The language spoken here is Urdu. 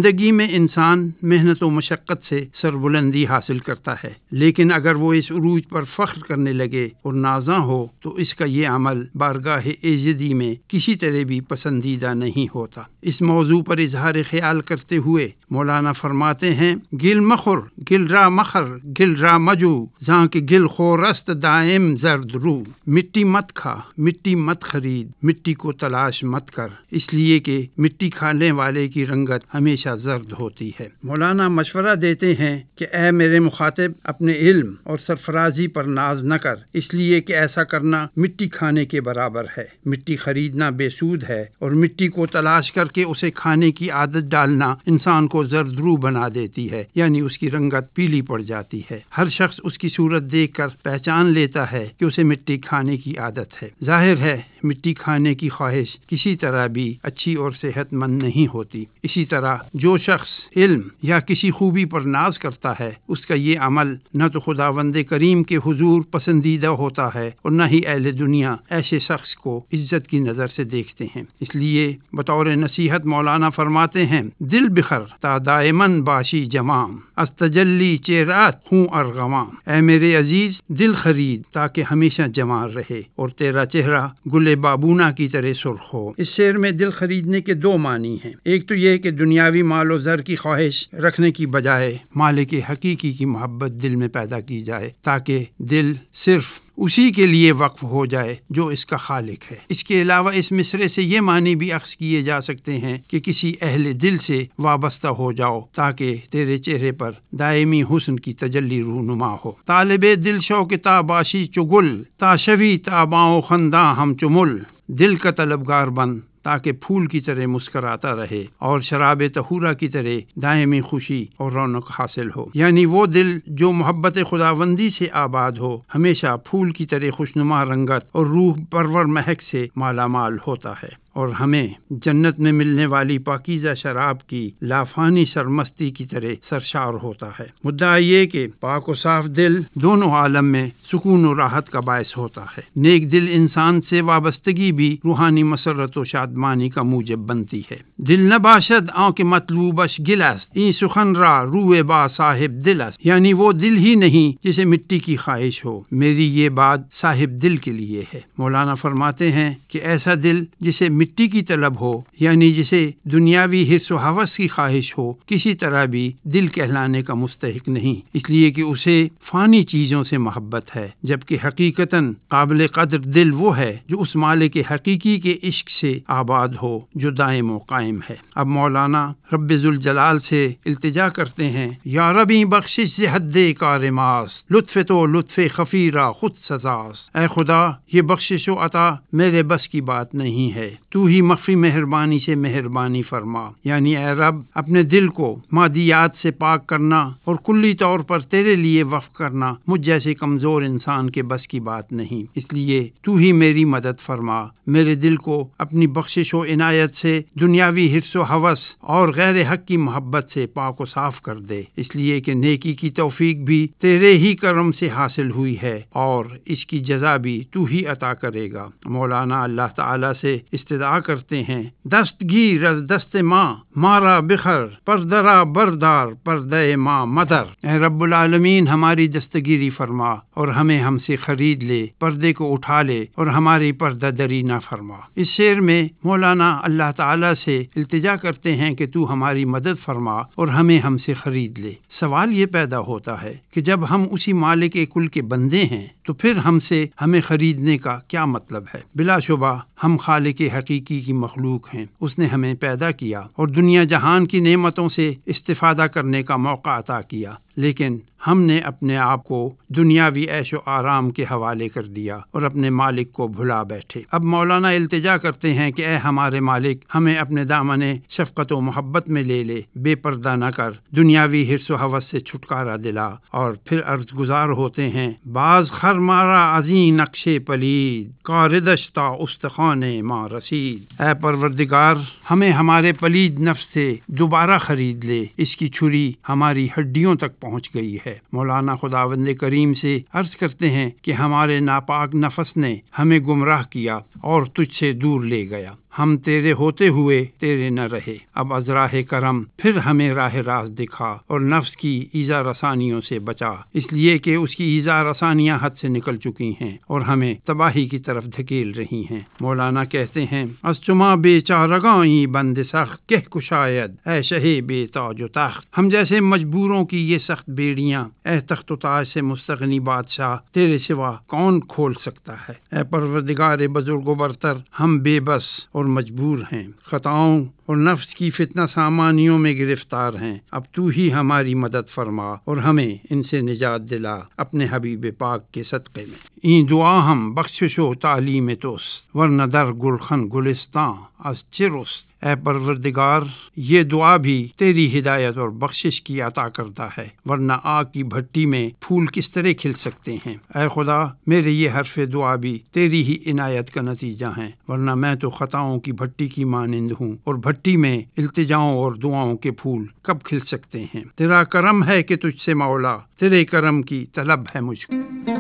زندگی میں انسان محنت و مشقت سے سربلندی حاصل کرتا ہے، لیکن اگر وہ اس عروج پر فخر کرنے لگے اور نازاں ہو تو اس کا یہ عمل بارگاہ ایزدی میں کسی طرح بھی پسندیدہ نہیں ہوتا۔ اس موضوع پر اظہار خیال کرتے ہوئے مولانا فرماتے ہیں، گل مخور گل را مخر گل را مجو جہاں کہ گل خورست دائم زرد رو، مٹی مت کھا، مٹی مت خرید، مٹی کو تلاش مت کر، اس لیے کہ مٹی کھانے والے کی رنگت ہمیشہ زرد ہوتی ہے۔ مولانا مشورہ دیتے ہیں کہ اے میرے مخاطب، اپنے علم اور سرفرازی پر ناز نہ کر، اس لیے کہ ایسا کرنا مٹی کھانے کے برابر ہے۔ مٹی خریدنا بے سود ہے اور مٹی کو تلاش کر کے اسے کھانے کی عادت ڈالنا انسان کو زرد رو بنا دیتی ہے، یعنی اس کی رنگت پیلی پڑ جاتی ہے۔ ہر شخص اس کی صورت دیکھ کر پہچان لیتا ہے کہ اسے مٹی کھانے کی عادت ہے۔ ظاہر ہے مٹی کھانے کی خواہش کسی طرح بھی اچھی اور صحت مند نہیں ہوتی۔ اسی طرح جو شخص علم یا کسی خوبی پر ناز کرتا ہے، اس کا یہ عمل نہ تو خداوند کریم کے حضور پسندیدہ ہوتا ہے اور نہ ہی اہل دنیا ایسے شخص کو عزت کی نظر سے دیکھتے ہیں۔ اس لیے بطور نصیحت مولانا فرماتے ہیں، دل بخر تا دائمن باشی جمام از تجلی چہرات ہوں ارغوام، اے میرے عزیز دل خرید تاکہ ہمیشہ جمع رہے اور تیرا چہرہ گل بابونا کی طرح سرخ ہو۔ اس شعر میں دل خریدنے کے دو معنی ہیں۔ ایک تو یہ کہ دنیاوی مال و زر کی خواہش رکھنے کی بجائے مالک حقیقی کی محبت دل میں پیدا کی جائے تاکہ دل صرف اسی کے لیے وقف ہو جائے جو اس کا خالق ہے۔ اس کے علاوہ اس مصرے سے یہ معنی بھی اخذ کیے جا سکتے ہیں کہ کسی اہل دل سے وابستہ ہو جاؤ تاکہ تیرے چہرے پر دائمی حسن کی تجلی رونما ہو۔ طالب دل شوق تا باشی چگل تا شوی تا باؤ خنداں ہم چمل، دل کا طلبگار بن تاکہ پھول کی طرح مسکراتا رہے اور شراب طہورہ کی طرح دائمی خوشی اور رونق حاصل ہو، یعنی وہ دل جو محبت خداوندی سے آباد ہو ہمیشہ پھول کی طرح خوشنما رنگت اور روح پرور مہک سے مالا مال ہوتا ہے اور ہمیں جنت میں ملنے والی پاکیزہ شراب کی لافانی سرمستی کی طرح سرشار ہوتا ہے۔ مدعا یہ کہ پاک و صاف دل دونوں عالم میں سکون و راحت کا باعث ہوتا ہے۔ نیک دل انسان سے وابستگی بھی روحانی مسرت و شادمانی کا موجب بنتی ہے۔ دل نہ باشد آنکھ مطلوبش گل است، این سخن را روئے با صاحب دل است، یعنی وہ دل ہی نہیں جسے مٹی کی خواہش ہو، میری یہ بات صاحب دل کے لیے ہے۔ مولانا فرماتے ہیں کہ ایسا دل جسے مٹی کی طلب ہو، یعنی جسے دنیاوی حرص و ہوس کی خواہش ہو، کسی طرح بھی دل کہلانے کا مستحق نہیں، اس لیے کہ اسے فانی چیزوں سے محبت ہے، جبکہ حقیقتاً قابل قدر دل وہ ہے جو اس مالک حقیقی کے عشق سے آباد ہو جو دائم و قائم ہے۔ اب مولانا رب ذوالجلال سے التجا کرتے ہیں، یا ربی بخشش سے حد کار ماس، لطف تو لطف خفی را خود سزاس، اے خدا یہ بخشش و عطا میرے بس کی بات نہیں ہے، تو ہی مخفی مہربانی سے مہربانی فرما، یعنی اے رب اپنے دل کو مادیات سے پاک کرنا اور کلی طور پر تیرے لیے وقف کرنا مجھ جیسے کمزور انسان کے بس کی بات نہیں، اس لیے تو ہی میری مدد فرما، میرے دل کو اپنی بخشش و عنایت سے دنیاوی حرص و ہوس اور غیر حق کی محبت سے پاک و صاف کر دے، اس لیے کہ نیکی کی توفیق بھی تیرے ہی کرم سے حاصل ہوئی ہے اور اس کی جزا بھی تو ہی عطا کرے گا۔ مولانا اللہ تعالیٰ سے استدعا کرتے ہیں، دستگیر از دست ماں مارا بخر پردرا بردار پردے ماں مدر، اے رب العالمین ہماری دستگیری فرما اور ہمیں ہم سے خرید لے، پردے کو اٹھا لے اور ہماری پردہ دری نہ فرما۔ اس شعر میں مولانا اللہ تعالیٰ سے التجا کرتے ہیں کہ تو ہماری مدد فرما اور ہمیں ہم سے خرید لے۔ سوال یہ پیدا ہوتا ہے کہ جب ہم اسی مالک کل کے بندے ہیں تو پھر ہم سے ہمیں خریدنے کا کیا مطلب ہے؟ بلا شبہ ہم خالق حقیقی کی مخلوق ہیں، اس نے ہمیں پیدا کیا اور دنیا جہان کی نعمتوں سے استفادہ کرنے کا موقع عطا کیا، لیکن ہم نے اپنے آپ کو دنیاوی عیش و آرام کے حوالے کر دیا اور اپنے مالک کو بھلا بیٹھے۔ اب مولانا التجا کرتے ہیں کہ اے ہمارے مالک ہمیں اپنے دامن شفقت و محبت میں لے لے، بے پردہ نہ کر، دنیاوی حرص و ہوس سے چھٹکارا دلا، اور پھر عرض گزار ہوتے ہیں، باز خر مارا ازیں نقش پلید کاردش تا استخوان ما رسید، اے پروردگار ہمیں ہمارے پلید نفس سے دوبارہ خرید لے، اس کی چھری ہماری ہڈیوں تک پہنچ گئی ہے۔ مولانا خداوند کریم سے عرض کرتے ہیں کہ ہمارے ناپاک نفس نے ہمیں گمراہ کیا اور تجھ سے دور لے گیا، ہم تیرے ہوتے ہوئے تیرے نہ رہے، اب از راہ کرم پھر ہمیں راہ راست دکھا اور نفس کی ایذا رسانیوں سے بچا، اس لیے کہ اس کی ایذا رسانیاں حد سے نکل چکی ہیں اور ہمیں تباہی کی طرف دھکیل رہی ہیں۔ مولانا کہتے ہیں، از چما بے چارگائی بند سخت کہ کشاید اے شہ بے تاج و تخت، ہم جیسے مجبوروں کی یہ سخت بیڑیاں، اے تخت و تاج سے مستغنی بادشاہ تیرے سوا کون کھول سکتا ہے؟ اے پروردگار بزرگ و برتر، ہم بے بس اور مجبور ہیں، خطاؤں اور نفس کی فتنہ سامانیوں میں گرفتار ہیں، اب تو ہی ہماری مدد فرما اور ہمیں ان سے نجات دلا اپنے حبیب پاک کے صدقے میں۔ این دعا ہم بخشش و تعلیم توست ورنہ در گلخن گلستان از چرست، اے پروردگار یہ دعا بھی تیری ہدایت اور بخشش کی عطا کرتا ہے، ورنہ آگ کی بھٹی میں پھول کس طرح کھل سکتے ہیں۔ اے خدا میرے یہ حرف دعا بھی تیری ہی عنایت کا نتیجہ ہیں، ورنہ میں تو خطاؤں کی بھٹی کی مانند ہوں، اور بھٹی میں التجاؤں اور دعاؤں کے پھول کب کھل سکتے ہیں؟ تیرا کرم ہے کہ تجھ سے مولا، تیرے کرم کی طلب ہے مجھ کو۔